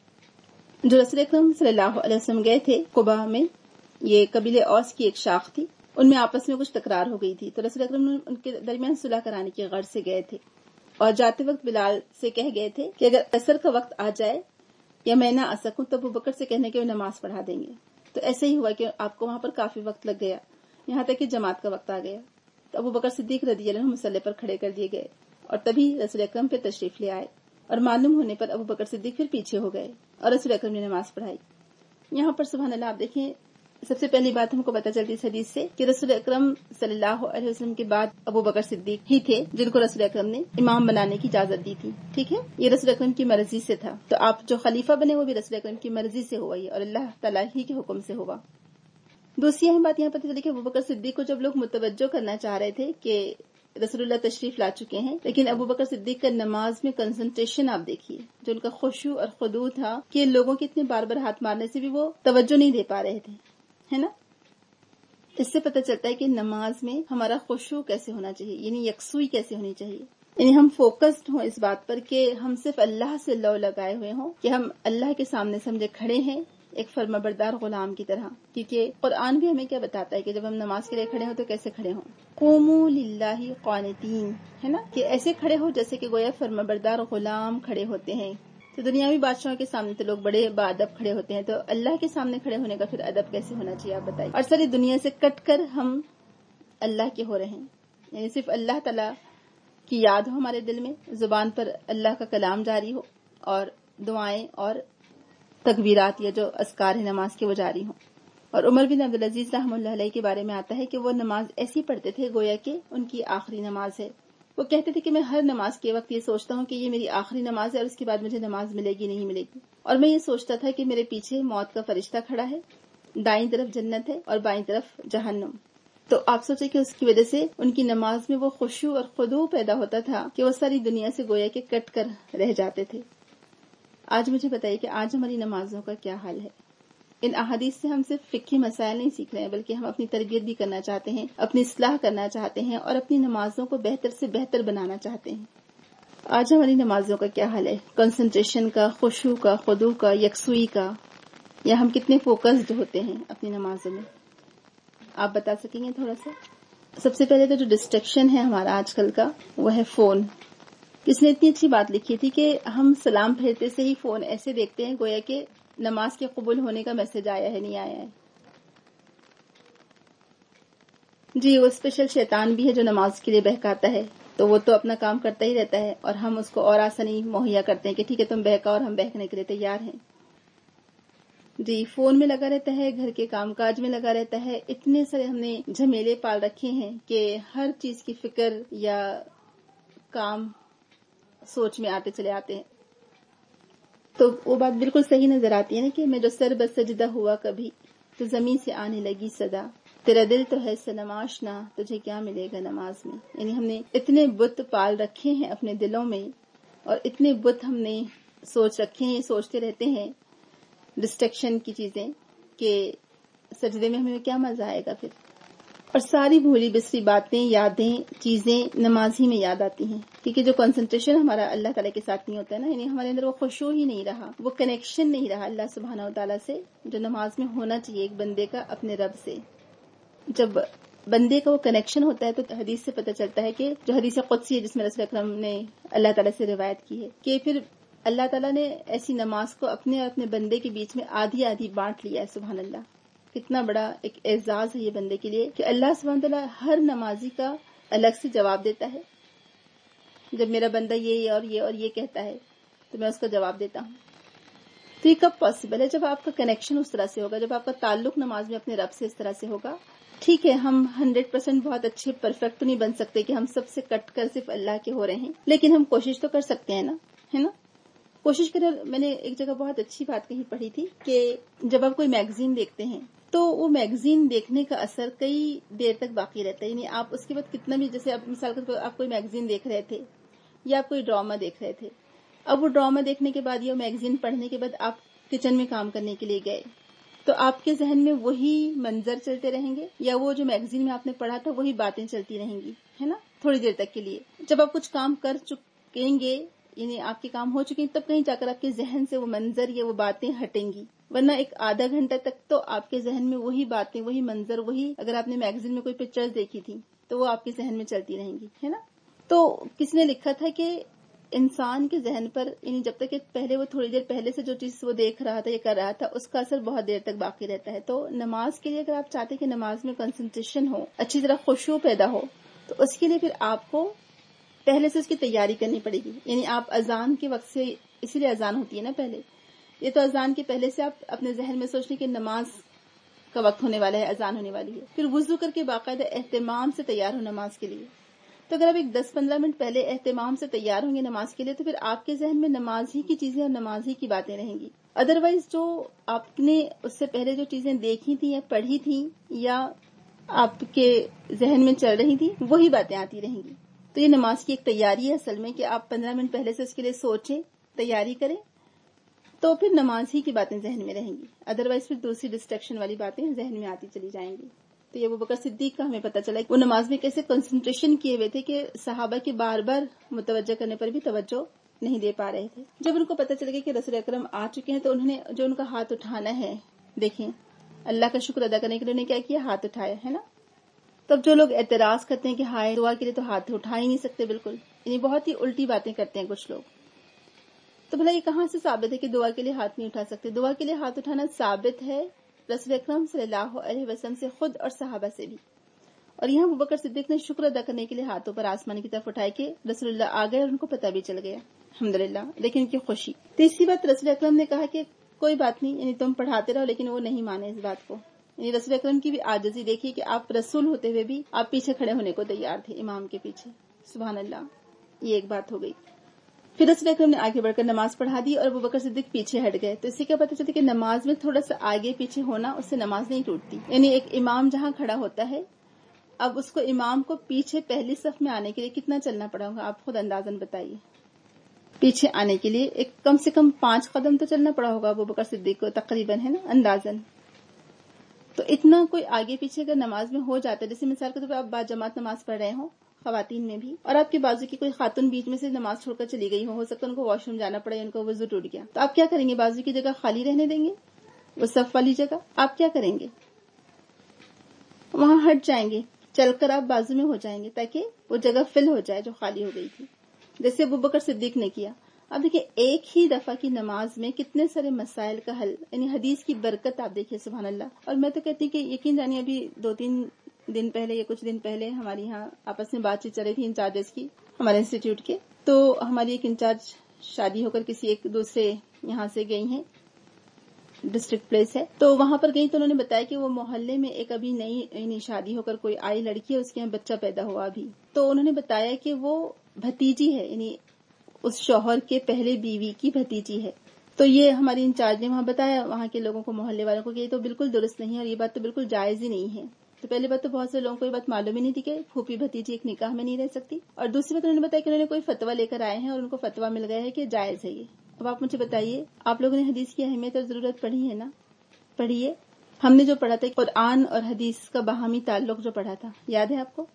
جو رسول اکرم صلی اللہ علیہ وسلم گئے تھے قباء میں، یہ قبیلہ اوس کی ایک شاخ تھی، ان میں آپس میں کچھ تکرار ہو گئی تھی. تو رسول اکرم نے ان کے درمیان صلح کرانے کی غرض سے گئے تھے اور جاتے وقت بلال سے کہہ گئے تھے کہ اگر عصر کا وقت آ جائے یا میں نہ آ سکوں تو ابو بکر سے کہنے کے وہ نماز پڑھا دیں گے. تو ایسے ہی ہوا کہ آپ کو وہاں پر کافی وقت لگ گیا، یہاں تک کہ جماعت کا وقت آ گیا. تو ابو بکر صدیق رضی اللہ عنہ مصلی پر کھڑے کر دیے گئے اور تبھی رسول اکرم پہ تشریف لے آئے، اور معلوم ہونے پر ابو بکر صدیق پھر پیچھے ہو گئے اور رسول اکرم نے نماز پڑھائی. یہاں پر سبحان اللہ آپ دیکھیں، سب سے پہلی بات ہم کو پتہ چلتی اس حدیث سے کہ رسول اکرم صلی اللہ علیہ وسلم کے بعد ابو بکر صدیق ہی تھے جن کو رسول اکرم نے امام بنانے کی اجازت دی تھی. ٹھیک ہے، یہ رسول اکرم کی مرضی سے تھا. تو آپ جو خلیفہ بنے وہ بھی رسول اکرم کی مرضی سے ہوا اور اللہ تعالیٰ ہی کے حکم سے ہوا. دوسری اہم بات یہاں پتہ چلی کہ ابو بکر صدیق کو جب لوگ متوجہ کرنا چاہ رہے تھے کہ رسول اللہ تشریف لا چکے ہیں، لیکن ابو بکر صدیق کا نماز میں کنسنٹریشن آپ دیکھیے، جو ان کا خشوع اور خضوع تھا کہ لوگوں کے اتنے بار بار ہاتھ مارنے سے بھی وہ توجہ نہیں دے پا رہے تھے، ہے نا. اس سے پتہ چلتا ہے کہ نماز میں ہمارا خشوع کیسے ہونا چاہیے، یعنی یکسوئی کیسے ہونی چاہیے. یعنی ہم فوکسڈ ہوں اس بات پر کہ ہم صرف اللہ سے لو لگائے ہوئے ہوں کہ ہم اللہ کے سامنے سمجھے کھڑے ہیں ایک فرمانبردار غلام کی طرح. کیونکہ قرآن بھی ہمیں کیا بتاتا ہے کہ جب ہم نماز کے لیے کھڑے ہوں تو کیسے کھڑے ہوں. قوموا للہ قانتین، ہے نا، کہ ایسے کھڑے ہو جیسے کہ گویا فرمانبردار غلام کھڑے ہوتے ہیں. تو دنیاوی بادشاہوں کے سامنے تو لوگ بڑے باادب کھڑے ہوتے ہیں، تو اللہ کے سامنے کھڑے ہونے کا پھر ادب کیسے ہونا چاہیے آپ بتائیے. اور ساری دنیا سے کٹ کر ہم اللہ کے ہو رہے ہیں، یعنی صرف اللہ تعالیٰ کی یاد ہو ہمارے دل میں، زبان پر اللہ کا کلام جاری ہو، اور دعائیں اور تکبیرات یا جو اذکار ہیں نماز کے وہ جاری ہوں. اور عمر بن عبدالعزیز رحمہ اللہ علیہ کے بارے میں آتا ہے کہ وہ نماز ایسی پڑھتے تھے گویا کہ ان کی آخری نماز ہے. وہ کہتے تھے کہ میں ہر نماز کے وقت یہ سوچتا ہوں کہ یہ میری آخری نماز ہے اور اس کے بعد مجھے نماز ملے گی نہیں ملے گی. اور میں یہ سوچتا تھا کہ میرے پیچھے موت کا فرشتہ کھڑا ہے، دائیں طرف جنت ہے اور بائیں طرف جہنم. تو آپ سوچیں کہ اس کی وجہ سے ان کی نماز میں وہ خشوع اور خضوع پیدا ہوتا تھا کہ وہ ساری دنیا سے گویا کہ کٹ کر رہ جاتے تھے. آج مجھے بتائیے کہ آج ہماری نمازوں کا کیا حال ہے. ان احادیث سے ہم صرف فقہی مسائل نہیں سیکھ رہے ہیں، بلکہ ہم اپنی تربیت بھی کرنا چاہتے ہیں، اپنی اصلاح کرنا چاہتے ہیں اور اپنی نمازوں کو بہتر سے بہتر بنانا چاہتے ہیں. آج ہماری نمازوں کا کیا حال ہے، کنسنٹریشن کا، خشوع کا، خضوع کا، یکسوئی کا، یا ہم کتنے فوکسڈ ہوتے ہیں اپنی نمازوں میں، آپ بتا سکیں گے تھوڑا سا. سب سے پہلے تو جو ڈسٹریکشن ہے ہمارا آج کل کا وہ ہے فون. کس نے اتنی اچھی بات لکھی تھی کہ ہم سلام پھیرتے سے ہی فون ایسے دیکھتے ہیں گویا کہ نماز کے قبول ہونے کا میسج آیا ہے نہیں آیا ہے. جی، وہ اسپیشل شیطان بھی ہے جو نماز کے لیے بہکاتا ہے، تو وہ تو اپنا کام کرتا ہی رہتا ہے اور ہم اس کو اور آسانی مہیا کرتے ہیں کہ ٹھیک ہے تم بہکا اور ہم بہکنے کے لیے تیار ہیں. جی، فون میں لگا رہتا ہے، گھر کے کام کاج میں لگا رہتا ہے. اتنے سارے ہم نے جھمیلے پال رکھے ہیں کہ ہر چیز کی فکر یا کام سوچ میں آتے چلے آتے ہیں. تو وہ بات بالکل صحیح نظر آتی ہے نا کہ میں جو سر بس سجدہ ہوا کبھی تو زمین سے آنے لگی صدا، تیرا دل تو ہے صنم آشنا تجھے کیا ملے گا نماز میں. یعنی ہم نے اتنے بت پال رکھے ہیں اپنے دلوں میں اور اتنے بت ہم نے سوچ رکھے ہیں، سوچتے رہتے ہیں ڈسٹریکشن کی چیزیں کہ سجدے میں ہمیں کیا مزہ آئے گا پھر. اور ساری بھولی بسری باتیں، یادیں، چیزیں نماز ہی میں یاد آتی ہیں، کیونکہ جو کنسنٹریشن ہمارا اللہ تعالیٰ کے ساتھ نہیں ہوتا ہے نا، یعنی ہمارے اندر وہ خشوع ہی نہیں رہا، وہ کنیکشن نہیں رہا اللہ سبحانہ و تعالیٰ سے جو نماز میں ہونا چاہیے ایک بندے کا اپنے رب سے. جب بندے کا وہ کنیکشن ہوتا ہے تو حدیث سے پتہ چلتا ہے کہ جو حدیث قدسی ہے جس میں رسول اکرم نے اللہ تعالیٰ سے روایت کی ہے کہ پھر اللہ تعالیٰ نے ایسی نماز کو اپنے اور اپنے بندے کے بیچ میں آدھی آدھی بانٹ لیا ہے. سبحان اللہ، کتنا بڑا ایک اعزاز ہے یہ بندے کے لیے کہ اللہ سبحانہ تعالیٰ ہر نمازی کا الگ سے جواب دیتا ہے. جب میرا بندہ یہ اور یہ اور یہ کہتا ہے تو میں اس کا جواب دیتا ہوں. تو یہ کب پاسبل ہے؟ جب آپ کا کنیکشن اس طرح سے ہوگا، جب آپ کا تعلق نماز میں اپنے رب سے اس طرح سے ہوگا. ٹھیک ہے، ہم 100% بہت اچھے پرفیکٹ تو نہیں بن سکتے کہ ہم سب سے کٹ کر صرف اللہ کے ہو رہے ہیں، لیکن ہم کوشش تو کر سکتے ہیں نا، ہے نا؟ کوشش کریں. میں نے ایک جگہ بہت اچھی بات کہیں پڑھی تھی کہ جب آپ کوئی میگزین دیکھتے ہیں تو وہ میگزین دیکھنے کا اثر کئی دیر تک باقی رہتا ہے. یعنی آپ اس کے بعد کتنا بھی، جیسے آپ مثال کے طور پر آپ کوئی میگزین دیکھ رہے تھے یا آپ کوئی ڈرامہ دیکھ رہے تھے، اب وہ ڈرامہ دیکھنے کے بعد یا میگزین پڑھنے کے بعد آپ کچن میں کام کرنے کے لیے گئے تو آپ کے ذہن میں وہی منظر چلتے رہیں گے یا وہ جو میگزین میں آپ نے پڑھا تھا وہی باتیں چلتی رہیں گی، ہے نا، تھوڑی دیر تک کے لیے. جب آپ کچھ کام کر چکیں گے، یعنی آپ کے کام ہو چکے ہیں، تب کہیں جا کر آپ کے ذہن سے وہ منظر یا وہ باتیں ہٹیں گی. ورنہ ایک آدھا گھنٹہ تک تو آپ کے ذہن میں وہی باتیں، وہی منظر، وہی، اگر آپ نے میگزین میں کوئی پکچرز دیکھی تھی تو وہ آپ کے ذہن میں چلتی رہیں گی، ہے نا. تو کس نے لکھا تھا کہ انسان کے ذہن پر، یعنی جب تک کہ پہلے وہ تھوڑی دیر پہلے سے جو چیز وہ دیکھ رہا تھا یا کر رہا تھا اس کا اثر بہت دیر تک باقی رہتا ہے. تو نماز کے لیے اگر آپ چاہتے ہیں کہ نماز میں کنسنٹریشن ہو، اچھی طرح خشوع پیدا ہو، تو اس کے لیے پھر آپ کو پہلے سے اس کی تیاری کرنی پڑے گی. یعنی آپ اذان کے وقت سے، اسی لیے اذان ہوتی ہے نا پہلے، یہ تو اذان کے پہلے سے آپ اپنے ذہن میں سوچ لیں کہ نماز کا وقت ہونے والا ہے، اذان ہونے والی ہے. پھر وضو کر کے باقاعدہ اہتمام سے تیار ہو نماز کے لیے. تو اگر آپ ایک 10-15 منٹ پہلے اہتمام سے تیار ہوں گے نماز کے لیے تو پھر آپ کے ذہن میں نماز ہی کی چیزیں اور نماز ہی کی باتیں رہیں گی. ادروائز جو آپ نے اس سے پہلے جو چیزیں دیکھی تھیں یا پڑھی تھیں یا آپ کے ذہن میں چل رہی تھی وہی باتیں آتی رہیں گی. تو یہ نماز کی ایک تیاری ہے اصل میں، کہ آپ 15 منٹ پہلے سے اس کے لیے سوچیں، تیاری کریں، تو پھر نماز ہی کی باتیں ذہن میں رہیں گی. ادروائز پھر دوسری ڈسٹریکشن والی باتیں ذہن میں آتی چلی جائیں گی. تو یہ ابوبکر صدیق کا ہمیں پتہ چلا کہ وہ نماز میں کیسے کنسنٹریشن کیے ہوئے تھے کہ صحابہ کے بار بار متوجہ کرنے پر بھی توجہ نہیں دے پا رہے تھے. جب ان کو پتہ چل گیا کہ رسول اکرم آ چکے ہیں تو انہوں نے جو ان کا ہاتھ اٹھانا ہے، دیکھیں اللہ کا شکر ادا کرنے کے لیے انہوں نے کیا کیا، ہاتھ اٹھایا، ہے نا. تب جو لوگ اعتراض کرتے ہیں کہ ہائے دعا کے لیے تو ہاتھ اٹھا ہی نہیں سکتے، بالکل، یعنی بہت ہی الٹی باتیں کرتے ہیں کچھ لوگ. تو بھلا یہ کہاں سے ثابت ہے کہ دعا کے لیے ہاتھ نہیں اٹھا سکتے؟ دعا کے لیے ہاتھ اٹھانا ثابت ہے رسول اکرم صلی اللہ علیہ وسلم سے خود اور صحابہ سے بھی. اور یہاں ابوبکر صدیق نے شکر ادا کرنے کے لیے ہاتھوں پر آسمان کی طرف اٹھائے کہ رسول اللہ آ گئے اور ان کو پتہ بھی چل گیا، الحمدللہ. لیکن ان کی خوشی. تیسری بات، رسول اکرم نے کہا کہ کوئی بات نہیں، یعنی تم پڑھاتے رہو، لیکن وہ نہیں مانے اس بات کو. یعنی رسول اکرم کی بھی عاجزی دیکھیے کہ آپ رسول ہوتے ہوئے بھی آپ پیچھے کھڑے ہونے کو تیار تھے امام کے پیچھے، سبحان اللہ. یہ ایک بات ہو گئی. پھر رسول اکرم نے آگے بڑھ کر نماز پڑھا دی اور ابوبکر صدیق پیچھے ہٹ گئے. تو اس سے کیا پتہ چلتا کہ نماز میں تھوڑا سا آگے پیچھے ہونا اس سے نماز نہیں ٹوٹتی. یعنی ایک امام جہاں کھڑا ہوتا ہے، اب اس کو امام کو پیچھے پہلی صف میں آنے کے لیے کتنا چلنا پڑا ہوگا، آپ خود اندازن بتائیے. پیچھے آنے کے لیے ایک کم سے کم 5 قدم تو چلنا پڑا ہوگا ابوبکر صدیق کو تقریباً، ہے نا، اندازن. تو اتنا کوئی آگے پیچھے اگر نماز میں ہو جاتا ہے، جیسے مثال کے طور پہ آپ با جماعت نماز پڑھ رہے ہوں خواتین میں بھی، اور آپ کے بازو کی کوئی خاتون بیچ میں سے نماز چھوڑ کر چلی گئی ہو سکتا ہے ان کو واش روم جانا پڑے، ان کا وضو ٹوٹ گیا، تو آپ کیا کریں گے؟ بازو کی جگہ خالی رہنے دیں گے؟ وہ صف والی جگہ آپ کیا کریں گے؟ وہاں ہٹ جائیں گے، چل کر آپ بازو میں ہو جائیں گے تاکہ وہ جگہ فل ہو جائے جو خالی ہو گئی تھی، جیسے ابوبکر صدیق نے کیا. اب دیکھیں ایک ہی دفعہ کی نماز میں کتنے سارے مسائل کا حل، یعنی حدیث کی برکت آپ دیکھیے، سبحان اللہ. اور میں تو کہتی کہ یقین جانیے ابھی 2-3 دن پہلے یا کچھ دن پہلے ہماری یہاں آپس میں بات چیت چل رہی تھی انچارجز کی ہمارے انسٹیٹیوٹ کے. تو ہماری ایک انچارج شادی ہو کر کسی ایک دوسرے یہاں سے گئی ہیں، ڈسٹرکٹ پلیس ہے، تو وہاں پر گئی تو انہوں نے بتایا کہ وہ محلے میں ایک ابھی نئی یعنی شادی ہو کر کوئی آئی لڑکی ہے، اس کے یہاں بچہ پیدا ہوا ابھی. تو انہوں نے بتایا کہ وہ بھتیجی ہے، یعنی اس شوہر کے پہلے بیوی کی بھتیجی ہے. تو یہ ہماری انچارج نے وہاں بتایا وہاں کے لوگوں کو، محلے والوں کو، کہ یہ تو بالکل درست نہیں ہے اور یہ بات تو بالکل جائز ہی نہیں ہے. تو پہلی بات تو بہت سے لوگوں کو یہ بات معلوم ہی نہیں تھی کہ پھوپھی بھتیجی ایک نکاح میں نہیں رہ سکتی. اور دوسری بات انہوں نے بتایا کہ انہوں نے کوئی فتویٰ لے کر آئے ہیں اور ان کو فتویٰ مل گیا ہے کہ جائز ہے یہ. اب آپ مجھے بتائیے، آپ لوگوں نے حدیث کی اہمیت اور ضرورت پڑھی ہے نا؟ پڑھیے. ہم نے جو پڑھا تھا قرآن اور حدیث کا باہمی تعلق جو پڑھا تھا، یاد ہے آپ کو؟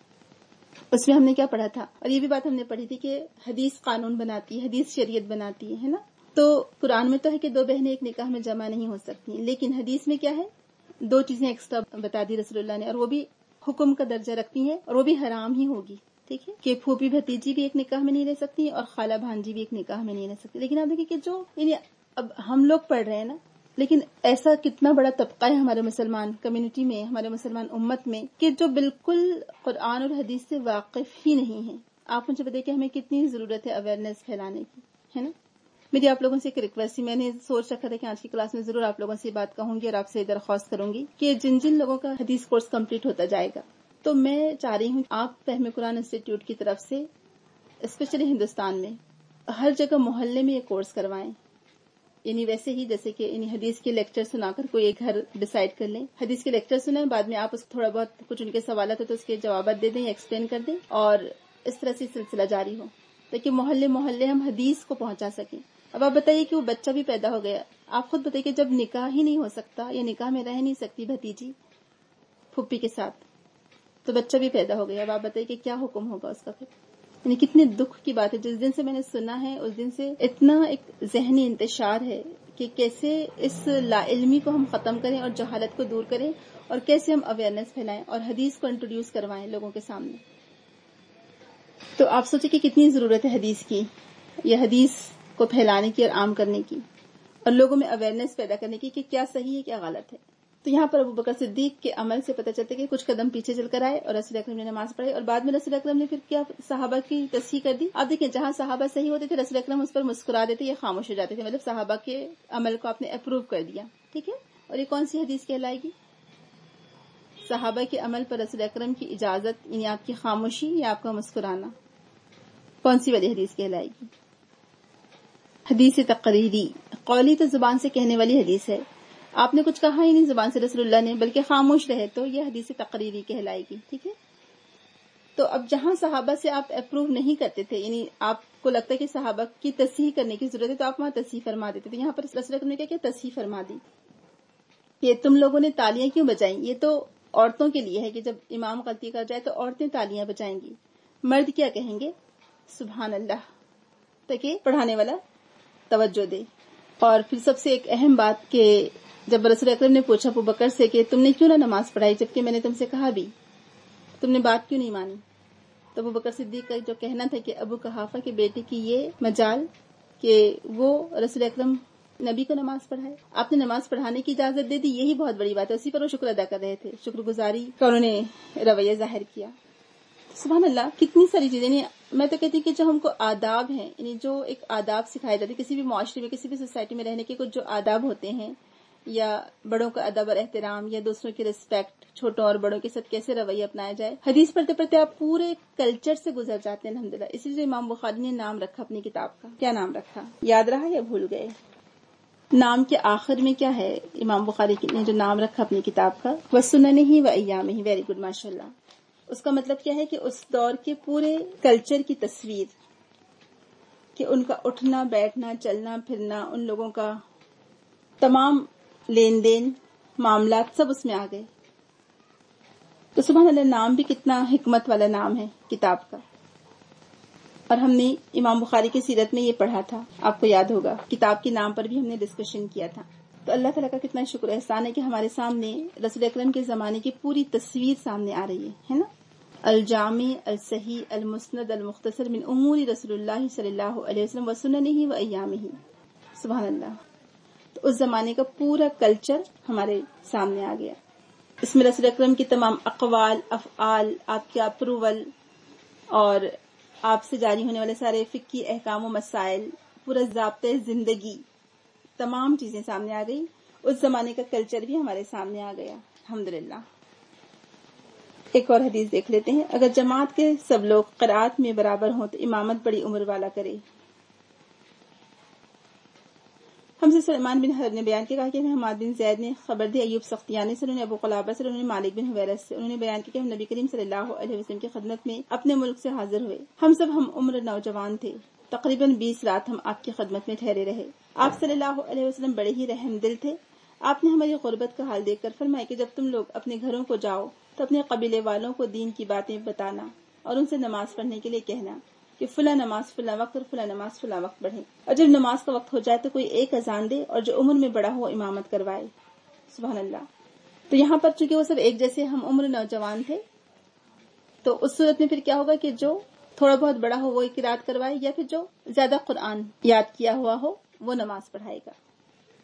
اس میں ہم نے کیا پڑھا تھا؟ اور یہ بھی بات ہم نے پڑھی تھی کہ حدیث قانون بناتی ہے، حدیث شریعت بناتی ہے نا. تو قرآن میں تو ہے کہ 2 بہنیں ایک نکاح میں جمع نہیں ہو سکتی، لیکن حدیث میں کیا ہے؟ 2 چیزیں ایکسٹرا بتا دی رسول اللہ نے، اور وہ بھی حکم کا درجہ رکھتی ہیں اور وہ بھی حرام ہی ہوگی. ٹھیک ہے کہ پھوپھی بھتیجی بھی ایک نکاح میں نہیں رہ سکتی اور خالہ بھانجی بھی ایک نکاح میں نہیں رہ سکتی. لیکن آپ دیکھیں کہ جو یعنی اب ہم لوگ پڑھ رہے ہیں نا، لیکن ایسا کتنا بڑا طبقہ ہے ہمارے مسلمان کمیونٹی میں، ہمارے مسلمان امت میں، کہ جو بالکل قرآن اور حدیث سے واقف ہی نہیں ہے. آپ مجھے بتائیں کہ ہمیں کتنی ضرورت ہے اویئرنیس پھیلانے کی، ہے نا. میری آپ لوگوں سے ایک ریکویسٹ تھی، میں نے سوچ رکھا تھا کہ آج کی کلاس میں ضرور آپ لوگوں سے یہ بات کہوں گی اور آپ سے درخواست کروں گی کہ جن لوگوں کا حدیث کورس کمپلیٹ ہوتا جائے گا، تو میں چاہ رہی ہوں آپ فہم قرآن انسٹیٹیوٹ کی طرف سے اسپیشلی ہندوستان میں ہر جگہ محلے میں یہ کورس کروائیں. یعنی ویسے ہی جیسے کہ حدیث کے لیکچر سنا کر کوئی ایک گھر ڈیسائیڈ کر لیں، حدیث کے لیکچر سنیں، بعد میں آپ اس کو تھوڑا بہت کچھ ان کے سوالات ہیں تو اس کے جوابات دے دیں یا ایکسپلین کر دیں، اور اس طرح سے سلسلہ جاری ہو تاکہ محلے ہم حدیث کو پہنچا سکیں. اب آپ بتائیے کہ وہ بچہ بھی پیدا ہو گیا، آپ خود بتائیے کہ جب نکاح ہی نہیں ہو سکتا یا نکاح میں رہ نہیں سکتی بھتیجی پھوپھی کے ساتھ، تو بچہ بھی پیدا ہو گیا. اب آپ بتائیے کہ کیا حکم ہوگا اس کا پھر. یعنی کتنے دکھ کی بات ہے. جس دن سے میں نے سنا ہے اس دن سے اتنا ایک ذہنی انتشار ہے کہ کیسے اس لا علمی کو ہم ختم کریں اور جہالت کو دور کریں، اور کیسے ہم اویئرنیس پھیلائیں اور حدیث کو انٹروڈیوس کروائیں لوگوں کے سامنے. تو آپ سوچیں کہ کتنی ضرورت ہے حدیث کی، یہ حدیث کو پھیلانے کی اور عام کرنے کی، اور لوگوں میں اویئرنیس پیدا کرنے کی کہ کیا صحیح ہے کیا غلط ہے. تو یہاں پر ابوبکر صدیق کے عمل سے پتہ چلتا ہے کہ کچھ قدم پیچھے چل کر آئے اور رسول اکرم نے نماز پڑھائی، اور بعد میں رسول اکرم نے پھر کیا صحابہ کی تصحیح کر دی. اب دیکھیں جہاں صحابہ صحیح ہوتے تھے رسول اکرم اس پر مسکرا دیتے یا خاموش ہو جاتے تھے، مطلب صحابہ کے عمل کو آپ نے اپروو کر دیا. ٹھیک ہے. اور یہ کون سی حدیث کہلائے گی؟ صحابہ کے عمل پر رسول اکرم کی اجازت، یعنی آپ کی خاموشی یا آپ کا مسکرانا، کون سی والی حدیث کہلائے گی؟ حدیث تقریری. قولی تو زبان سے کہنے والی حدیث ہے، آپ نے کچھ کہا ہی نہیں زبان سے رسول اللہ نے، بلکہ خاموش رہے، تو یہ حدیث تقریری کہلائے گی. ٹھیک ہے. تو اب جہاں صحابہ سے آپ اپروو نہیں کرتے تھے، یعنی آپ کو لگتا ہے کہ صحابہ کی تصحیح کرنے کی ضرورت ہے، تو آپ وہاں تصحیح فرما دیتے تھے. یہاں پر رسول اکرم نے کیا تصحیح فرما دی. یہ تم لوگوں نے تالیاں کیوں بجائیں؟ یہ تو عورتوں کے لیے ہے کہ جب امام غلطی کر جائے تو عورتیں تالیاں بجائیں گی، مرد کیا کہیں گے؟ سبحان اللہ، تاکہ پڑھانے والا توجہ دے. اور پھر سب سے ایک اہم بات کہ جب رسول اکرم نے پوچھا ابوبکر سے کہ تم نے کیوں نہ نماز پڑھائی جبکہ میں نے تم سے کہا بھی، تم نے بات کیوں نہیں مانی؟ تو ابوبکر صدیق کا جو کہنا تھا کہ ابو قحافہ کے بیٹے کی یہ مجال کہ وہ رسول اکرم نبی کو نماز پڑھائے، آپ نے نماز پڑھانے کی اجازت دے دی، یہی بہت بڑی بات ہے. اسی پر وہ شکر ادا کر رہے تھے، شکر گزاری کا انہوں نے رویہ ظاہر کیا. سبحان اللہ، کتنی ساری چیزیں. یعنی میں تو کہتی ہوں کہ جو ہم کو آداب ہیں، یعنی جو ایک آداب سکھائے جاتے کسی بھی معاشرے میں، کسی بھی سوسائٹی میں رہنے کے کچھ جو آداب ہوتے ہیں، یا بڑوں کا ادب اور احترام، یا دوسروں کی رسپیکٹ، چھوٹوں اور بڑوں کے ساتھ کیسے رویہ اپنایا جائے، حدیث پڑھتے پڑھتے آپ پورے کلچر سے گزر جاتے ہیں الحمدللہ. اسی لیے امام بخاری نے نام رکھا اپنی کتاب کا. کیا نام رکھا؟ یاد رہا یا بھول گئے؟ نام کے آخر میں کیا ہے امام بخاری نے جو نام رکھا اپنی کتاب کا؟ وَسُنَنِهِ وَأَيَّامِهِ. ویری گڈ، ماشاء اللہ. اس کا مطلب کیا ہے کہ اس دور کے پورے کلچر کی تصویر، کہ ان کا اٹھنا بیٹھنا چلنا پھرنا، ان لوگوں کا تمام لین دین معاملات سب اس میں آ گئے. تو سبحان اللہ، نام بھی کتنا حکمت والا نام ہے کتاب کا. اور ہم نے امام بخاری کی سیرت میں یہ پڑھا تھا، آپ کو یاد ہوگا، کتاب کے نام پر بھی ہم نے ڈسکشن کیا تھا. تو اللہ تعالیٰ کا کتنا شکر احسان ہے کہ ہمارے سامنے رسول اکرم کے زمانے کی پوری تصویر سامنے آ رہی ہے نا. الجامع الصحیح المسند المختصر من امور رسول اللہ صلی اللہ علیہ وسلم وسننہ وایامہ. سبحان اللہ. تو اس زمانے کا پورا کلچر ہمارے سامنے آ گیا. اس میں رسول اکرم کی تمام اقوال، افعال، آپ کے اپروول اور آپ سے جاری ہونے والے سارے فقہی احکام و مسائل، پورا ضابطۂ زندگی، تمام چیزیں سامنے آ گئی. اس زمانے کا کلچر بھی ہمارے سامنے آ گیا الحمدللہ. ایک اور حدیث دیکھ لیتے ہیں. اگر جماعت کے سب لوگ قرات میں برابر ہوں تو امامت بڑی عمر والا کرے. ہم سے سلمان بن حرب نے بیان کیا کہ حماد بن زید نے خبر دی ایوب سختیانی سے، انہوں نے ابو قلابہ سے، انہوں نے مالک بن حویرث سے، انہوں نے بیان کیا کہ ہم نبی کریم صلی اللہ علیہ وسلم کی خدمت میں اپنے ملک سے حاضر ہوئے. ہم سب ہم عمر نوجوان تھے، تقریباً 20 رات ہم آپ کی خدمت میں ٹھہرے رہے. آپ صلی اللہ علیہ وسلم بڑے ہی رحم دل تھے. آپ نے ہماری غربت کا حال دیکھ کر فرمایا کہ جب تم لوگ اپنے گھروں کو جاؤ تو اپنے قبیلے والوں کو دین کی باتیں بتانا اور ان سے نماز پڑھنے کے لیے کہنا کہ فلاں نماز فلاں وقت اور فلاں نماز فلاں وقت پڑھیں، اور جب نماز کا وقت ہو جائے تو کوئی ایک اذان دے اور جو عمر میں بڑا ہو امامت کروائے. سبحان اللہ. تو یہاں پر چونکہ وہ سب ایک جیسے ہم عمر نوجوان تھے، تو اس صورت میں پھر کیا ہوگا کہ جو تھوڑا بہت بڑا ہو وہ قرات کروائے، یا پھر جو زیادہ قرآن یاد کیا ہوا ہو وہ نماز پڑھائے گا.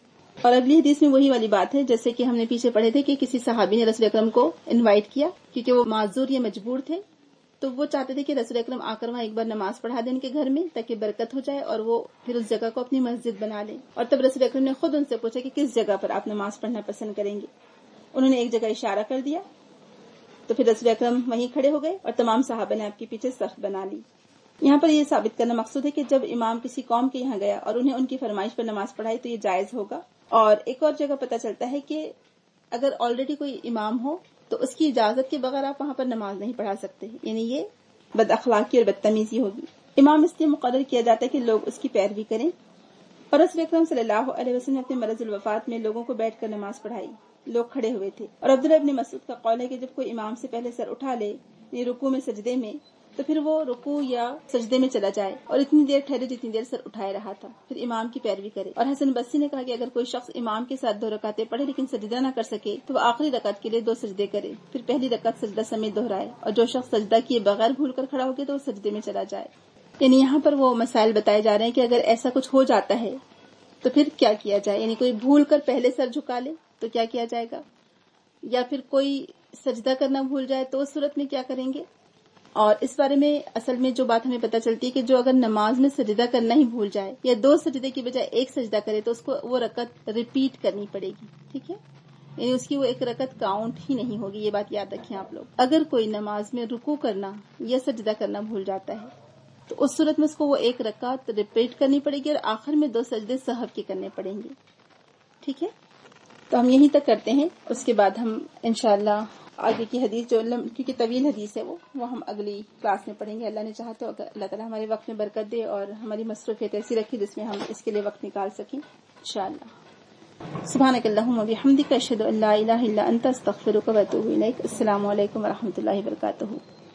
اور اگلی حدیث میں وہی والی بات ہے جیسے کہ ہم نے پیچھے پڑھے تھے کہ کسی صحابی نے رسول اکرم کو انوائٹ کیا کیونکہ وہ معذور یا مجبور تھے، تو وہ چاہتے تھے کہ رسول اکرم آ کر وہاں ایک بار نماز پڑھا دیں ان کے گھر میں تاکہ برکت ہو جائے اور وہ پھر اس جگہ کو اپنی مسجد بنا لیں۔ اور تب رسول اکرم نے خود ان سے پوچھا کہ کس جگہ پر آپ نماز پڑھنا پسند کریں گے۔ انہوں نے ایک جگہ اشارہ کر دیا تو پھر رسول اکرم وہیں کھڑے ہو گئے اور تمام صحابہ نے آپ کے پیچھے صف بنا لی۔ یہاں پر یہ ثابت کرنا مقصود ہے کہ جب امام کسی قوم کے یہاں گیا اور انہیں ان کی فرمائش پر نماز پڑھائی تو یہ جائز ہوگا۔ اور ایک اور جگہ پتہ چلتا ہے کہ اگر آلریڈی کوئی امام ہو تو اس کی اجازت کے بغیر آپ وہاں پر نماز نہیں پڑھا سکتے، یعنی یہ بد اخلاقی اور بدتمیزی ہوگی۔ امام اس لیے مقرر کیا جاتا ہے کہ لوگ اس کی پیروی کریں، اور رسول اکرم صلی اللہ علیہ وسلم نے اپنے مرض الوفات میں لوگوں کو بیٹھ کر نماز پڑھائی، لوگ کھڑے ہوئے تھے۔ اور عبداللہ ابن مسعود کا قول ہے کہ جب کوئی امام سے پہلے سر اٹھا لے یعنی رکوع میں سجدے میں تو پھر وہ رکوع یا سجدے میں چلا جائے اور اتنی دیر ٹھہرے جتنی دیر سر اٹھائے رہا تھا، پھر امام کی پیروی کرے۔ اور حسن بصری نے کہا کہ اگر کوئی شخص امام کے ساتھ 2 رکعتیں پڑھے لیکن سجدہ نہ کر سکے تو وہ آخری رکعت کے لیے 2 سجدے کرے، پھر پہلی رکعت سجدہ سمیت دہرائے، اور جو شخص سجدہ کیے بغیر بھول کر کھڑا ہو گیا تو وہ سجدے میں چلا جائے۔ یعنی یہاں پر وہ مسائل بتائے جا رہے ہیں کہ اگر ایسا کچھ ہو جاتا ہے تو پھر کیا کیا جائے، یعنی کوئی بھول کر پہلے سر جھکا لے تو کیا کیا جائے گا، یا پھر کوئی سجدہ کرنا بھول جائے تو اس صورت میں کیا کریں گے۔ اور اس بارے میں اصل میں جو بات ہمیں پتہ چلتی ہے کہ جو اگر نماز میں سجدہ کرنا ہی بھول جائے یا 2 سجدے کی بجائے 1 سجدہ کرے تو اس کو وہ رکعت ریپیٹ کرنی پڑے گی، ٹھیک ہے، یعنی اس کی وہ 1 رکعت کاؤنٹ ہی نہیں ہوگی۔ یہ بات یاد رکھیں آپ لوگ۔ اگر کوئی نماز میں رکوع کرنا یا سجدہ کرنا بھول جاتا ہے تو اس صورت میں اس کو وہ 1 رکعت ریپیٹ کرنی پڑے گی اور آخر میں 2 سجدے سہو کے کرنے پڑیں گے، ٹھیک ہے۔ تو ہم یہیں تک کرتے ہیں، اس کے بعد ہم انشاءاللہ آگے کی حدیث جو کیونکہ طویل حدیث ہے وہ ہم اگلی کلاس میں پڑھیں گے۔ اللہ نے چاہا تو اللہ تعالیٰ ہمارے وقت میں برکت دے اور ہماری مصروفیت ایسی رکھے جس میں ہم اس کے لیے وقت نکال سکیں انشاءاللہ۔ سبحانک اللہم و بحمدک، اشہد ان لا الہ الا انت، استغفرک و اتوب الیک۔ السلام علیکم و رحمۃ اللہ وبرکاتہ۔